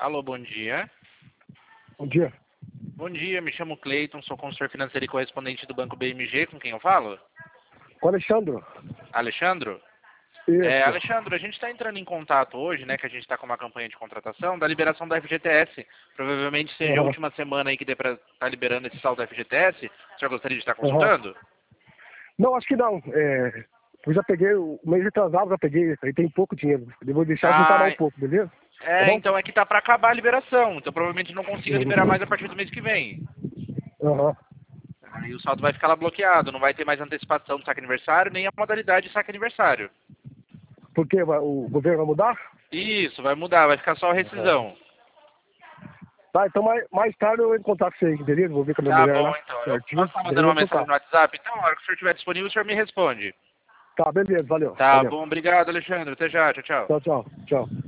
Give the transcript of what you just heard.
Alô, bom dia. Bom dia. Bom dia, me chamo Cleiton, sou consultor financeiro e correspondente do Banco BMG, com quem eu falo? Com o Alexandre. Alexandro? Isso. Alexandro, a gente está entrando em contato hoje, né, que a gente está com uma campanha de contratação da liberação da FGTS. Provavelmente seja a última semana aí que dê para estar liberando esse saldo da FGTS. O senhor gostaria de estar consultando? Não, acho que não. Eu já peguei, o mês atrasado já peguei, aí tem pouco dinheiro. Eu vou deixar juntar mais um pouco, beleza? Tá bom? Então é que tá para acabar a liberação, então provavelmente não consiga liberar mais a partir do mês que vem. Aí o saldo vai ficar lá bloqueado, não vai ter mais antecipação do saque aniversário, nem a modalidade de saque aniversário. Por quê? O governo vai mudar? Isso, vai mudar, vai ficar só a rescisão. Tá, então mais tarde eu entro em contato com você aí, beleza? Vou ver com a minha Tá mulher bom, lá. então. Eu Certinho. posso estar mandando uma mensagem no WhatsApp? Então, na hora que o senhor estiver disponível, o senhor me responde. Tá, beleza, valeu. Tá Valeu. bom, obrigado, Alexandre. Até já, tchau, tchau. Tchau, tchau. Tchau.